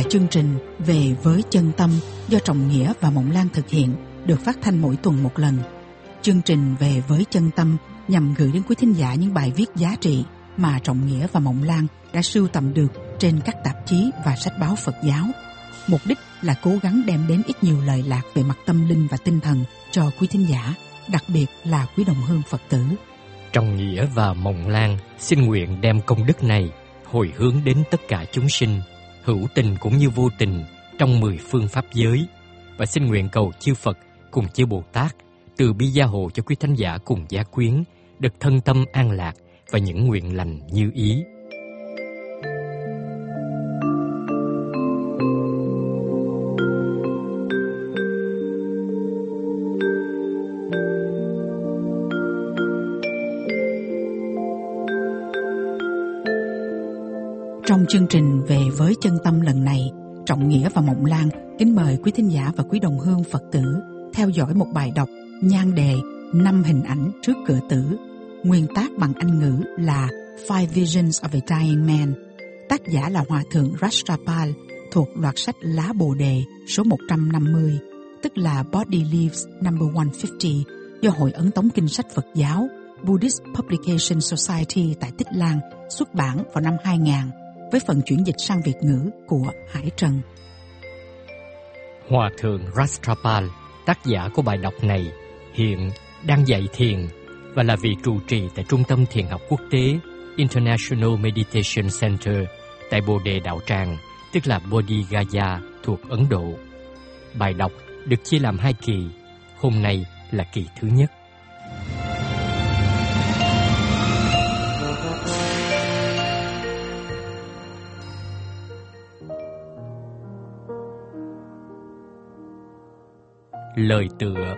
chương trình Về với chân tâm do Trọng Nghĩa và Mộng Lan thực hiện được phát thanh mỗi tuần một lần. Chương trình Về với chân tâm nhằm gửi đến quý thính giả những bài viết giá trị mà Trọng Nghĩa và Mộng Lan đã sưu tầm được trên các tạp chí và sách báo Phật giáo. Mục đích là cố gắng đem đến ít nhiều lời lạc về mặt tâm linh và tinh thần cho quý thính giả, đặc biệt là quý đồng hương Phật tử. Trọng Nghĩa và Mộng Lan xin nguyện đem công đức này hồi hướng đến tất cả chúng sinh, hữu tình cũng như vô tình trong 10 phương pháp giới, và xin nguyện cầu chư Phật cùng chư Bồ Tát từ bi gia hộ cho quý thánh giả cùng gia quyến được thân tâm an lạc và những nguyện lành như ý. Trong chương trình Về với chân tâm lần này, Trọng Nghĩa và Mộng Lan kính mời quý thính giả và quý đồng hương Phật tử theo dõi một bài đọc nhan đề 5 hình ảnh trước cửa tử, nguyên tác bằng Anh ngữ là Five Visions of a Dying Man. Tác giả là Hòa thượng Rajtrapal, thuộc loạt sách Lá Bồ Đề số 150, tức là Body Leaves number 150, do Hội Ấn Tống Kinh sách Phật giáo Buddhist Publication Society tại Tích Lan xuất bản vào năm 2000, với phần chuyển dịch sang Việt ngữ của Hải Trần. Hòa thượng Rajtrapal, tác giả của bài đọc này, hiện đang dạy thiền và là vị trụ trì tại Trung tâm Thiền học Quốc tế International Meditation Center tại Bồ Đề Đạo Tràng, tức là Bodhi Gaya, thuộc Ấn Độ. Bài đọc được chia làm 2 kỳ, hôm nay là kỳ thứ nhất. Lời tựa.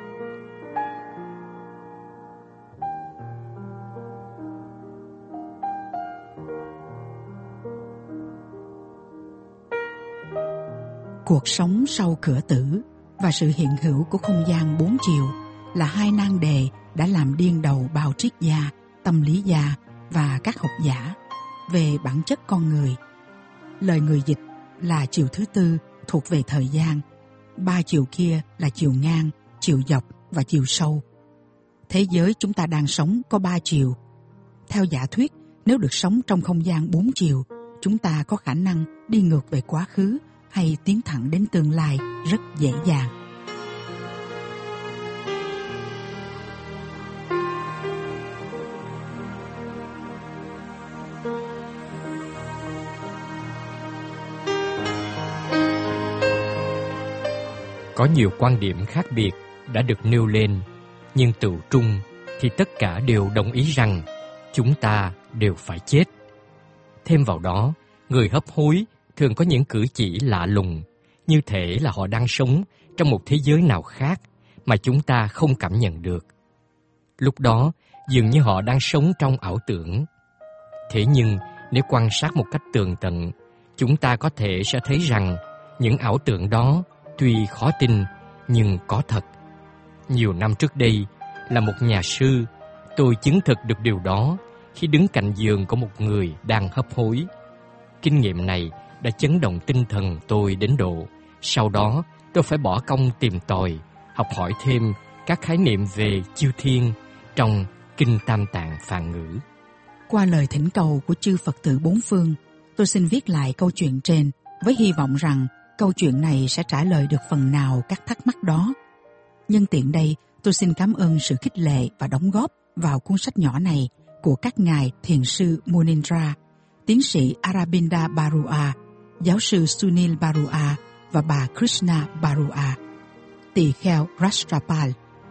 Cuộc sống sau cửa tử và sự hiện hữu của không gian 4 chiều là 2 nan đề đã làm điên đầu bao triết gia, tâm lý gia và các học giả về bản chất con người. Lời người dịch là chiều thứ tư thuộc về thời gian. 3 chiều kia là chiều ngang, chiều dọc và chiều sâu. Thế giới chúng ta đang sống có 3 chiều. Theo giả thuyết, nếu được sống trong không gian 4 chiều, chúng ta có khả năng đi ngược về quá khứ hay tiến thẳng đến tương lai rất dễ dàng. Có nhiều quan điểm khác biệt đã được nêu lên, nhưng tựu trung thì tất cả đều đồng ý rằng chúng ta đều phải chết. Thêm vào đó, người hấp hối thường có những cử chỉ lạ lùng, như thể là họ đang sống trong một thế giới nào khác mà chúng ta không cảm nhận được. Lúc đó, dường như họ đang sống trong ảo tưởng. Thế nhưng, nếu quan sát một cách tường tận, chúng ta có thể sẽ thấy rằng những ảo tưởng đó tuy khó tin nhưng có thật. Nhiều năm trước đây, là một nhà sư, tôi chứng thực được điều đó khi đứng cạnh giường của một người đang hấp hối. Kinh nghiệm này đã chấn động tinh thần tôi đến độ sau đó tôi phải bỏ công tìm tòi, học hỏi thêm các khái niệm về chư thiên trong Kinh Tam Tạng Phạn ngữ. Qua lời thỉnh cầu của chư Phật tử bốn phương, tôi xin viết lại câu chuyện trên với hy vọng rằng câu chuyện này sẽ trả lời được phần nào các thắc mắc đó. Nhân tiện đây, tôi xin cảm ơn sự khích lệ và đóng góp vào cuốn sách nhỏ này của các ngài thiền sư Munindra, tiến sĩ Aurobindo Barua, giáo sư Sunil Barua và bà Krishna Barua, tỳ kheo Rajtrapal.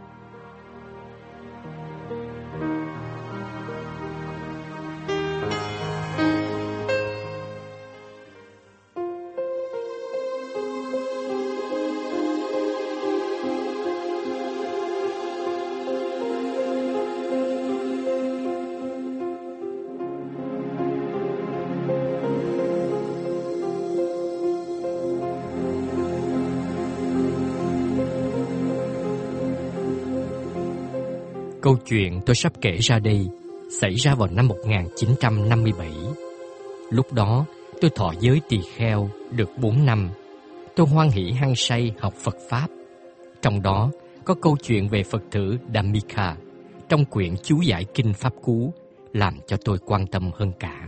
Câu chuyện tôi sắp kể ra đây xảy ra vào năm 1957. Lúc đó, Tôi thọ giới tỳ kheo được 4 năm. Tôi hoan hỷ hăng say học Phật Pháp. Trong đó có câu chuyện về Phật tử Dhammika trong quyển chú giải kinh Pháp Cú làm cho tôi quan tâm hơn cả.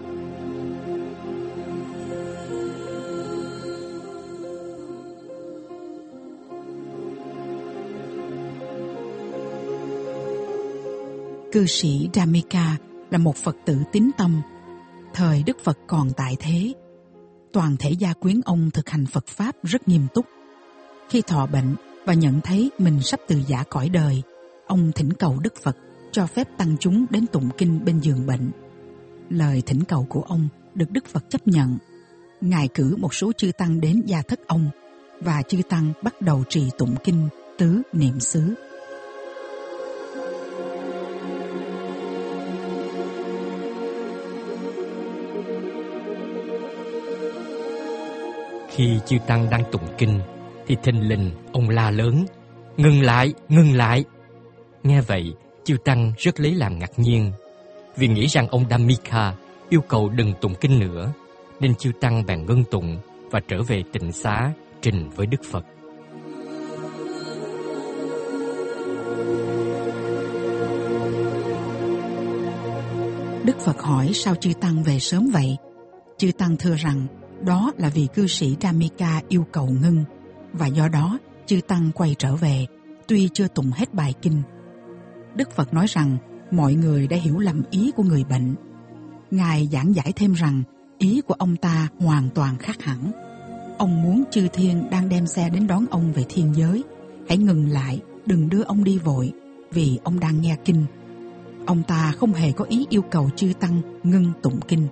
Cư sĩ Dhammika là một Phật tử tín tâm. Thời Đức Phật còn tại thế, toàn thể gia quyến ông thực hành Phật Pháp rất nghiêm túc. Khi thọ bệnh và nhận thấy mình sắp từ giã cõi đời, ông thỉnh cầu Đức Phật cho phép tăng chúng đến tụng kinh bên giường bệnh. Lời thỉnh cầu của ông được Đức Phật chấp nhận. Ngài cử một số chư tăng đến gia thất ông, và chư tăng bắt đầu trì tụng kinh tứ niệm xứ. Khi chư tăng đang tụng kinh thì thình lình ông la lớn: ngừng lại, ngừng lại! Nghe vậy, chư tăng rất lấy làm ngạc nhiên, vì nghĩ rằng ông Dhammika yêu cầu đừng tụng kinh nữa, nên chư tăng bèn ngưng tụng và trở về tịnh xá trình với Đức Phật. Đức Phật hỏi sao chư tăng về sớm vậy? Chư tăng thưa rằng đó là vì cư sĩ Dhammika yêu cầu ngưng, và do đó chư tăng quay trở về, tuy chưa tụng hết bài kinh. Đức Phật nói rằng mọi người đã hiểu lầm ý của người bệnh. Ngài giảng giải thêm rằng ý của ông ta hoàn toàn khác hẳn. Ông muốn chư thiên đang đem xe đến đón ông về thiên giới hãy ngừng lại, đừng đưa ông đi vội, vì ông đang nghe kinh. Ông ta không hề có ý yêu cầu chư tăng ngưng tụng kinh.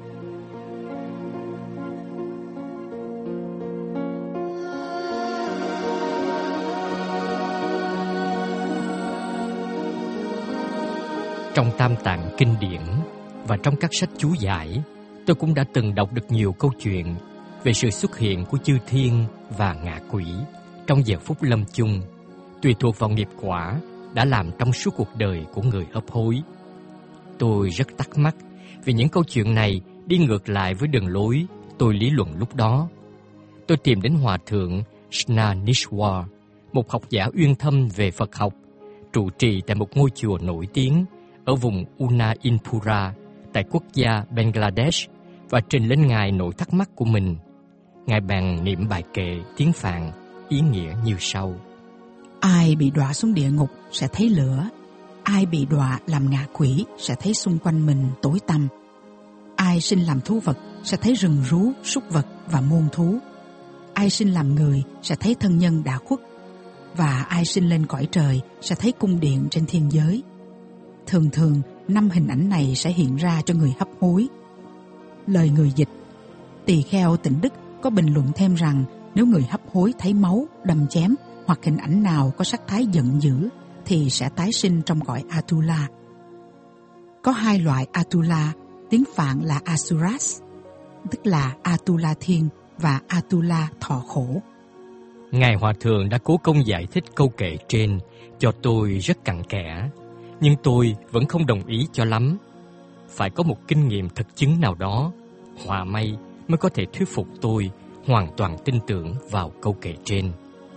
Trong Tam Tạng kinh điển và trong các sách chú giải, tôi cũng đã từng đọc được nhiều câu chuyện về sự xuất hiện của chư thiên và ngạ quỷ trong giờ phút lâm chung, tùy thuộc vào nghiệp quả đã làm trong suốt cuộc đời của người hấp hối. Tôi rất thắc mắc vì những câu chuyện này đi ngược lại với đường lối tôi lý luận lúc đó. Tôi tìm đến Hòa thượng Snanishwar, một học giả uyên thâm về Phật học, trụ trì tại một ngôi chùa nổi tiếng ở vùng Unainpura tại quốc gia Bangladesh, và trình lên Ngài nỗi thắc mắc của mình. Ngài bèn niệm bài kệ tiếng Phạn ý nghĩa như sau: ai bị đọa xuống địa ngục sẽ thấy lửa, ai bị đọa làm ngạ quỷ sẽ thấy xung quanh mình tối tăm, ai sinh làm thú vật sẽ thấy rừng rú, súc vật và muôn thú, ai sinh làm người sẽ thấy thân nhân đã khuất, và ai sinh lên cõi trời sẽ thấy cung điện trên thiên giới. Thường thường 5 hình ảnh này sẽ hiện ra cho người hấp hối. Lời người dịch: tỳ kheo Tịnh Đức có bình luận thêm rằng nếu người hấp hối thấy máu, đâm chém hoặc hình ảnh nào có sắc thái giận dữ thì sẽ tái sinh trong cõi Atula. Có 2 loại Atula, tiếng Phạn là Asuras, tức là Atula thiên và Atula thọ khổ. Ngài Hòa thượng đã cố công giải thích câu kệ trên cho tôi rất cặn kẽ, nhưng tôi vẫn không đồng ý cho lắm. Phải có một kinh nghiệm thực chứng nào đó, họa may mới có thể thuyết phục tôi hoàn toàn tin tưởng vào câu kệ trên.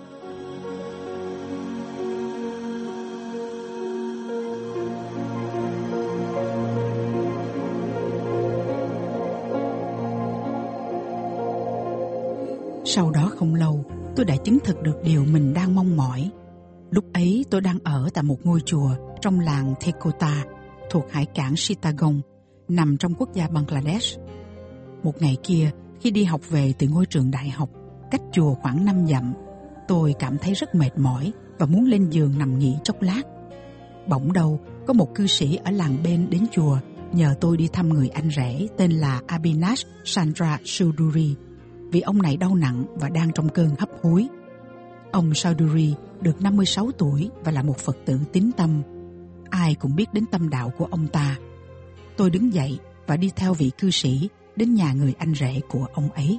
Sau đó không lâu, tôi đã chứng thực được điều mình đang mong mỏi. Lúc ấy tôi đang ở tại một ngôi chùa trong làng Thekota thuộc hải cảng Chittagong, nằm trong quốc gia Bangladesh. Một ngày kia, khi đi học về từ ngôi trường đại học, cách chùa khoảng 5 dặm, tôi cảm thấy rất mệt mỏi và muốn lên giường nằm nghỉ chốc lát. Bỗng đâu, có một cư sĩ ở làng bên đến chùa nhờ tôi đi thăm người anh rể tên là Abhinash Chandra Chaudhuri, vì ông này đau nặng và đang trong cơn hấp hối. Ông Chaudhuri được 56 tuổi và là một Phật tử tín tâm. Ai cũng biết đến tâm đạo của ông ta. Tôi đứng dậy và đi theo vị cư sĩ đến nhà người anh rể của ông ấy.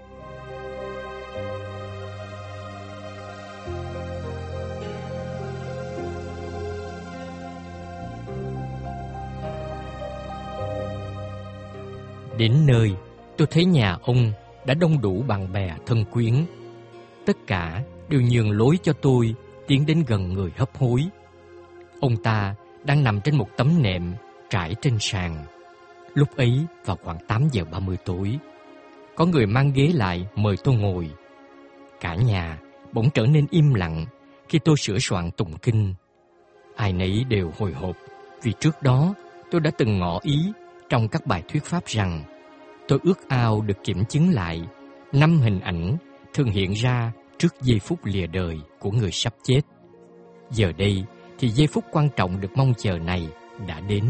Đến nơi, tôi thấy nhà ông đã đông đủ bạn bè thân quyến. Tất cả đều nhường lối cho tôi tiến đến gần người hấp hối. Ông ta đang nằm trên một tấm nệm trải trên sàn. Lúc ấy vào khoảng 8:30 tối, có người mang ghế lại mời tôi ngồi. Cả nhà bỗng trở nên im lặng khi tôi sửa soạn tụng kinh. Ai nấy đều hồi hộp vì trước đó tôi đã từng ngỏ ý trong các bài thuyết pháp rằng tôi ước ao được kiểm chứng lại 5 hình ảnh thường hiện ra trước giây phút lìa đời của người sắp chết. Giờ đây thì giây phút quan trọng được mong chờ này đã đến.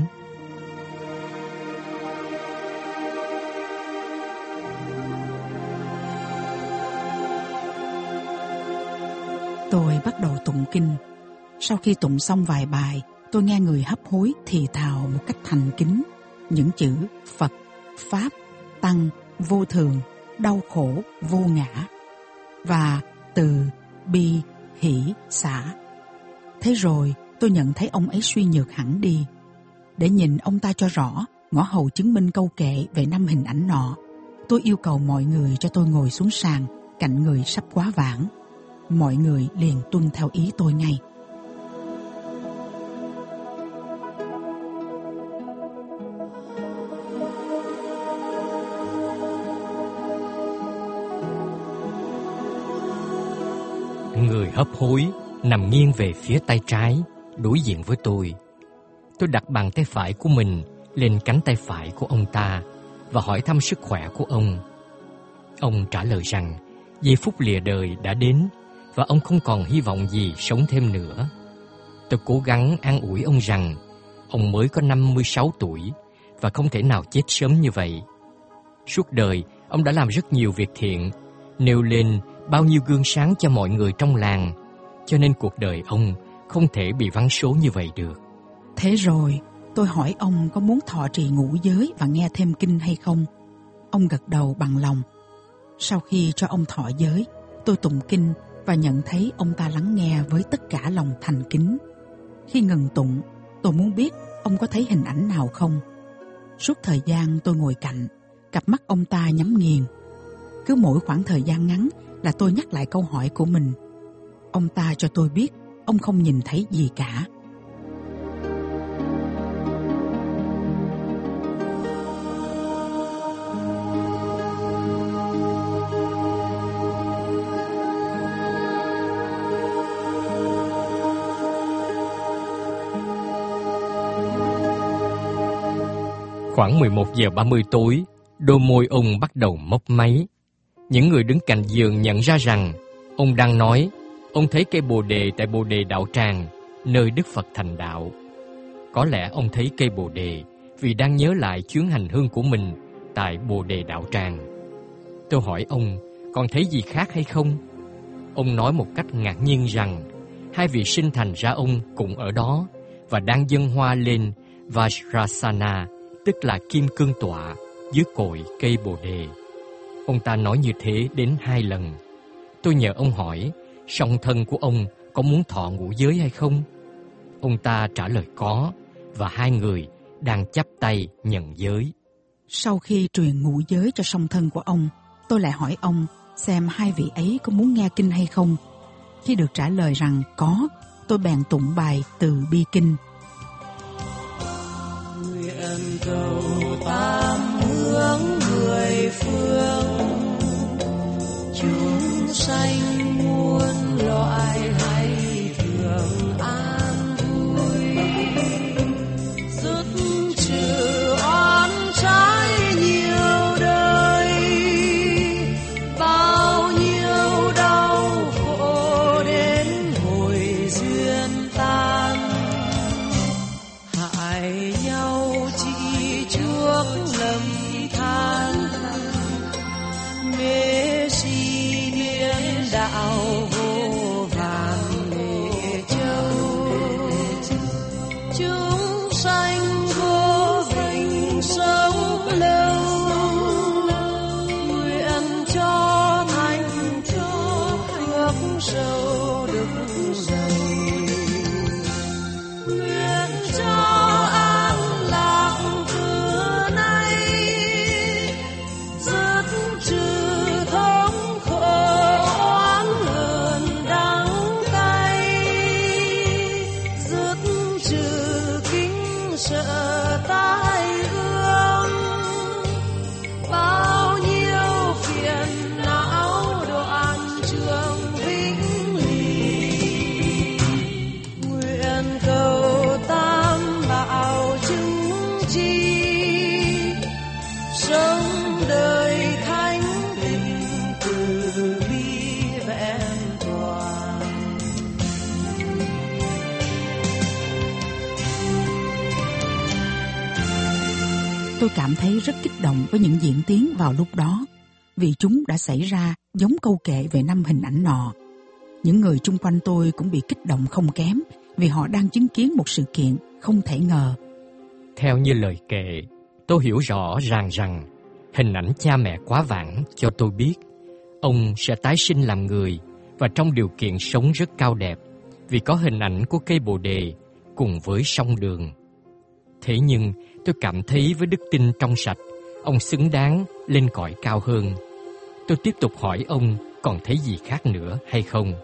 Tôi bắt đầu tụng kinh. Sau khi tụng xong vài bài, tôi nghe người hấp hối thì thào một cách thành kính những chữ Phật, Pháp, Tăng, vô thường, đau khổ, vô ngã và từ, bi, hỷ, xả. Thế rồi tôi nhận thấy ông ấy suy nhược hẳn đi. Để nhìn ông ta cho rõ, ngõ hầu chứng minh câu kệ về 5 hình ảnh nọ, tôi yêu cầu mọi người cho tôi ngồi xuống sàn cạnh người sắp quá vãng. Mọi người liền tuân theo ý tôi ngay. Người hấp hối nằm nghiêng về phía tay trái, đối diện với tôi. Tôi đặt bàn tay phải của mình lên cánh tay phải của ông ta và hỏi thăm sức khỏe của ông. Ông trả lời rằng giây phút lìa đời đã đến và ông không còn hy vọng gì sống thêm nữa. Tôi cố gắng an ủi ông rằng ông mới có 56 tuổi và không thể nào chết sớm như vậy. Suốt đời, ông đã làm rất nhiều việc thiện, nêu lên bao nhiêu gương sáng cho mọi người trong làng, cho nên cuộc đời ông không thể bị vắng số như vậy được. Thế rồi, tôi hỏi ông có muốn thọ trì ngũ giới và nghe thêm kinh hay không? Ông gật đầu bằng lòng. Sau khi cho ông thọ giới, tôi tụng kinh và nhận thấy ông ta lắng nghe với tất cả lòng thành kính. Khi ngừng tụng, tôi muốn biết ông có thấy hình ảnh nào không. Suốt thời gian tôi ngồi cạnh, cặp mắt ông ta nhắm nghiền. Cứ mỗi khoảng thời gian ngắn là tôi nhắc lại câu hỏi của mình. Ông ta cho tôi biết ông không nhìn thấy gì cả. Khoảng 11:30 tối, đôi môi ông bắt đầu mấp máy. Những người đứng cạnh giường nhận ra rằng ông đang nói ông thấy cây bồ đề tại Bồ Đề Đạo Tràng, nơi Đức Phật thành đạo. Có lẽ ông thấy cây bồ đề vì đang nhớ lại chuyến hành hương của mình tại Bồ Đề Đạo Tràng. Tôi hỏi ông còn thấy gì khác hay không? Ông nói một cách ngạc nhiên rằng 2 vị sinh thành ra ông cũng ở đó và đang dâng hoa lên Vajrasana, tức là kim cương tọa, dưới cội cây bồ đề. Ông ta nói như thế đến 2 lần. Tôi nhờ ông hỏi song thân của ông có muốn thọ ngũ giới hay không? Ông ta trả lời có, và 2 người đang chắp tay nhận giới. Sau khi truyền ngũ giới cho song thân của ông, tôi lại hỏi ông xem 2 vị ấy có muốn nghe kinh hay không. Khi được trả lời rằng có, tôi bèn tụng bài Từ Bi Kinh. Nguyện cầu tam hướng 10 phương, chúng sanh muôn loài hay thường an vui, dứt trừ oán trái nhiều đời, bao nhiêu đau khổ đến hồi duyên tan, hại nhau chỉ chuốc lầm than, mê si niệm đạo vô vàn. Tôi cảm thấy rất kích động với những diễn tiến vào lúc đó, vì chúng đã xảy ra giống câu kệ về năm hình ảnh nọ. Những người chung quanh tôi cũng bị kích động không kém, vì họ đang chứng kiến một sự kiện không thể ngờ. Theo như lời kệ, tôi hiểu rõ ràng rằng hình ảnh cha mẹ quá vãng cho tôi biết ông sẽ tái sinh làm người và trong điều kiện sống rất cao đẹp, vì có hình ảnh của cây bồ đề cùng với sông đường. Thế nhưng tôi cảm thấy với đức tin trong sạch, ông xứng đáng lên cõi cao hơn. Tôi tiếp tục hỏi ông còn thấy gì khác nữa hay không.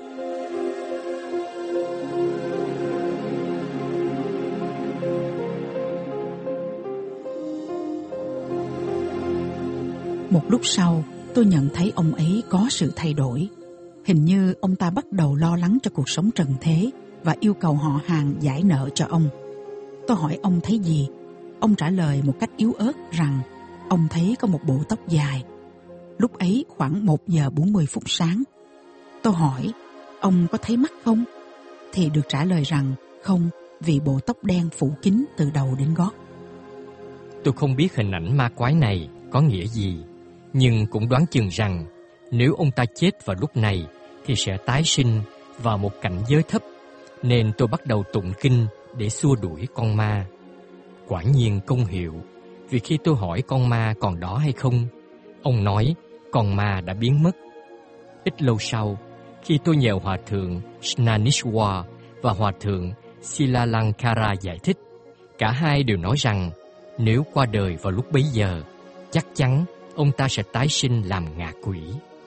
Một lúc sau, tôi nhận thấy ông ấy có sự thay đổi. Hình như ông ta bắt đầu lo lắng cho cuộc sống trần thế và yêu cầu họ hàng giải nợ cho ông. Tôi hỏi ông thấy gì. Ông trả lời một cách yếu ớt rằng ông thấy có một bộ tóc dài. Lúc ấy khoảng 1 giờ 40 phút sáng. Tôi hỏi, ông có thấy mắt không? Thì được trả lời rằng không, vì bộ tóc đen phủ kín từ đầu đến gót. Tôi không biết hình ảnh ma quái này có nghĩa gì, nhưng cũng đoán chừng rằng nếu ông ta chết vào lúc này thì sẽ tái sinh vào một cảnh giới thấp, nên tôi bắt đầu tụng kinh để xua đuổi con ma. Quả nhiên công hiệu, vì khi tôi hỏi con ma còn đó hay không, ông nói con ma đã biến mất. Ít lâu sau, khi tôi nhờ Hòa thượng Snanishwa và Hòa thượng Silalankara giải thích, cả hai đều nói rằng nếu qua đời vào lúc bấy giờ, chắc chắn ông ta sẽ tái sinh làm ngạ quỷ.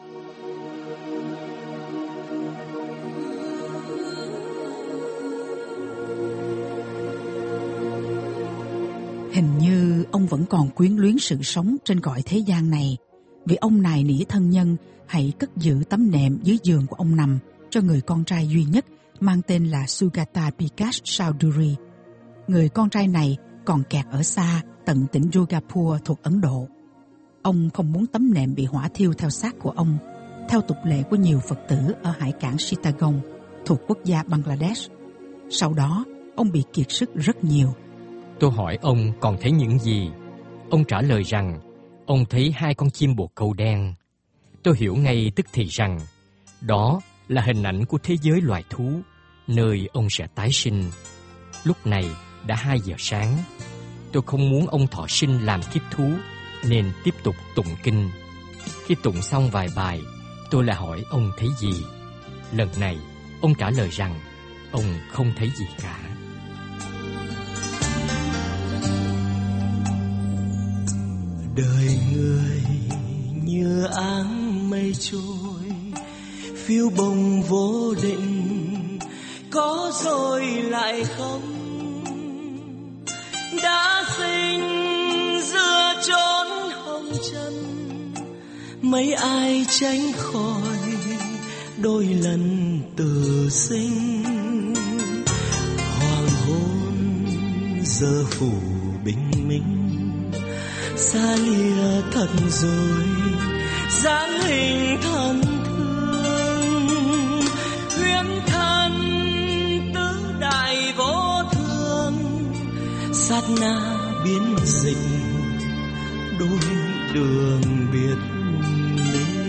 Hình như ông vẫn còn quyến luyến sự sống trên cõi thế gian này, vì ông nài nỉ thân nhân hãy cất giữ tấm nệm dưới giường của ông nằm cho người con trai duy nhất mang tên là Sugata Pikash Chowdhury. Người con trai này còn kẹt ở xa tận tỉnh Jogapur thuộc Ấn Độ. Ông không muốn tấm nệm bị hỏa thiêu theo xác của ông, theo tục lệ của nhiều Phật tử ở hải cảng Chittagong thuộc quốc gia Bangladesh. Sau đó, ông bị kiệt sức rất nhiều. Tôi hỏi ông còn thấy những gì. Ông trả lời rằng ông thấy 2 con chim bồ câu đen. Tôi hiểu ngay tức thì rằng đó là hình ảnh của thế giới loài thú, nơi ông sẽ tái sinh. Lúc này đã 2 giờ sáng. Tôi không muốn ông thọ sinh làm kiếp thú, nên tiếp tục tụng kinh. Khi tụng xong vài bài, tôi lại hỏi ông thấy gì. Lần này, ông trả lời rằng ông không thấy gì cả. Đời người như áng mây trôi, phiêu bồng vô định, có rồi lại không. Đã sinh giữa chốn hồng trần, mấy ai tránh khỏi đôi lần từ sinh. Hoàng hôn giờ phủ bình minh, xa lìa thật rồi dáng hình thân thương. Huyễn thân tứ đại vô thường, sát na biến dịch đôi đường biệt ly.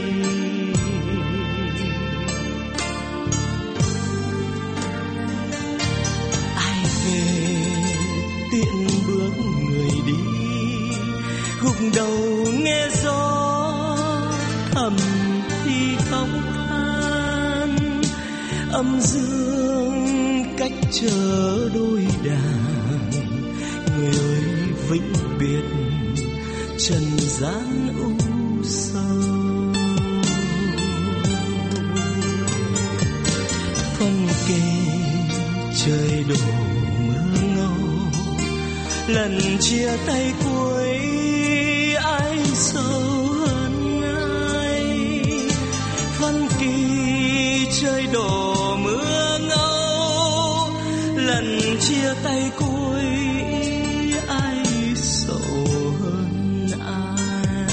Ai về tiện bước người đi, gục đầu nghe gió thầm thì không than. Âm dương cách chờ đôi đàn, người ơi vĩnh biệt trần gian u sầu. Phân kề trời đổ mưa ngâu, lần chia tay cuối ai sâu hơn ai. Phân kỳ trời đổ mưa ngâu, lần chia tay cuối ai sầu hơn ai.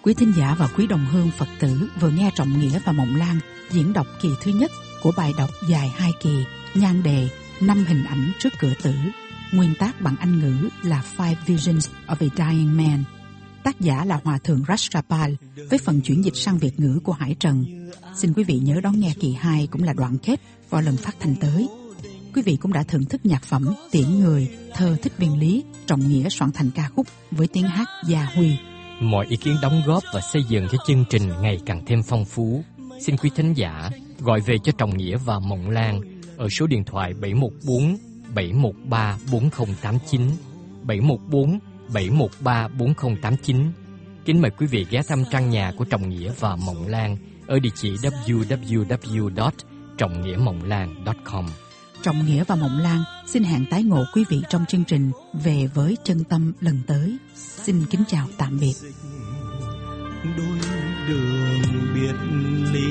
Quý thính giả và quý đồng hương Phật tử vừa nghe Trọng Nghĩa và Mộng Lan diễn đọc kỳ thứ nhất của bài đọc dài 2 kỳ, nhan đề 5 hình ảnh trước cửa tử, nguyên tác bằng Anh ngữ là Five Visions of a Dying Man. Tác giả là Hòa thượng Rajapal với phần chuyển dịch sang Việt ngữ của Hải Trần. Xin quý vị nhớ đón nghe kỳ 2 cũng là đoạn kết vào lần phát thanh tới. Quý vị cũng đã thưởng thức nhạc phẩm Tiễn Người, thơ Thích Biên Lý, Trọng Nghĩa soạn thành ca khúc với tiếng hát Gia Huy. Mọi ý kiến đóng góp và xây dựng cho chương trình ngày càng thêm phong phú. Xin quý thính giả gọi về cho Trọng Nghĩa và Mộng Lan ở số điện thoại 714 713 4089, 714 713 4089. Kính mời quý vị ghé thăm trang nhà của Trọng Nghĩa và Mộng Lan ở địa chỉ www.trongnghiemonglan.com. Trọng Nghĩa và Mộng Lan xin hẹn tái ngộ quý vị trong chương trình Về với Chân Tâm lần tới. Xin kính chào tạm biệt. Đôi đường biệt ly,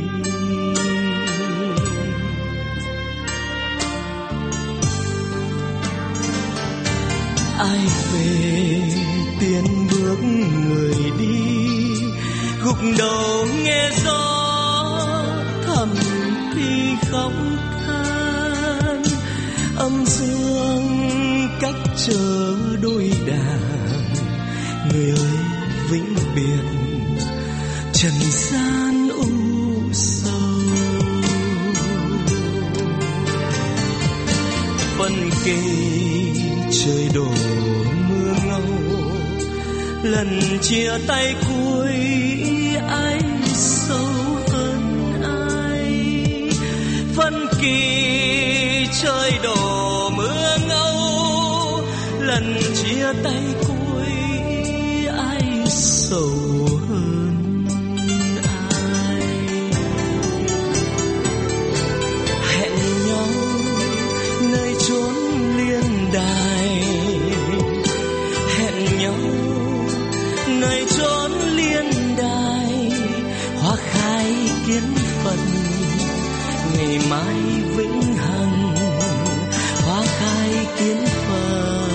ai về tiến bước người đi, gục đầu nghe gió thầm thì khóc than, âm dương cách chờ đôi đàn. Người ơi vĩnh biệt trần gian u sầu, phân kề trời đổ mưa ngâu, lần chia tay cuối ai sâu hơn ai. Phân kỳ trời đổ mưa ngâu, lần chia tay cuối ai sầu hơn ai. Hẹn nhau nơi chốn liên đài, hẹn nhau nơi chốn liên đài, hoa khai kiến phần ngày mai vĩnh hằng, hoa khai kiến phần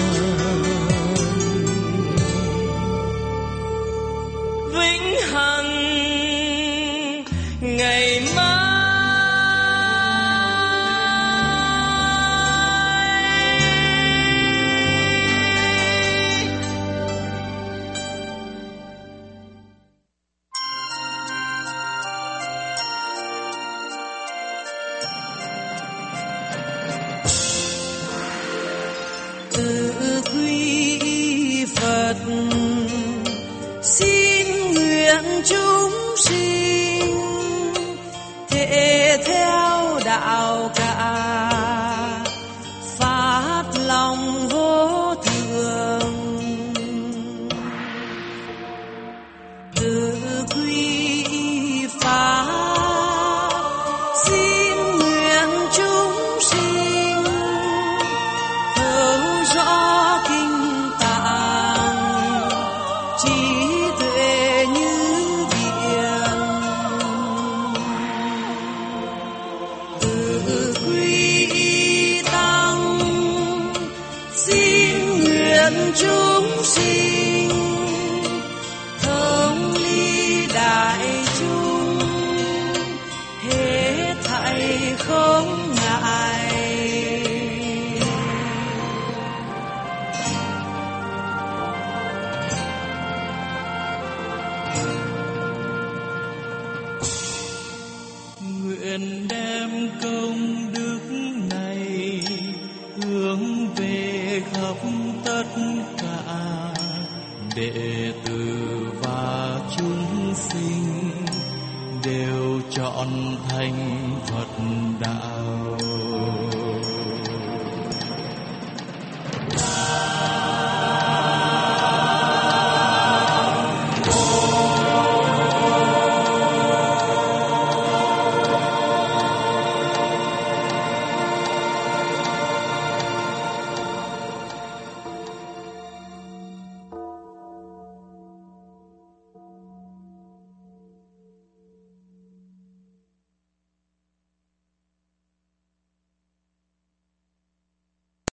vĩnh hằng ngày mai. Từ quy Phật xin nguyện chúng sinh thể theo đạo cả, phát lòng vô thường. Từ quy Pháp xin nguyện chúng sinh thấu rõ kinh tạng, trí tuệ như biển. Từ quy tăng xin nguyện chúng sinh thống ly đại chúng, hết thảy không ngại. Nguyện đem công đức này hướng về khắp tất cả đệ tử và chúng sinh đều trọn thành Phật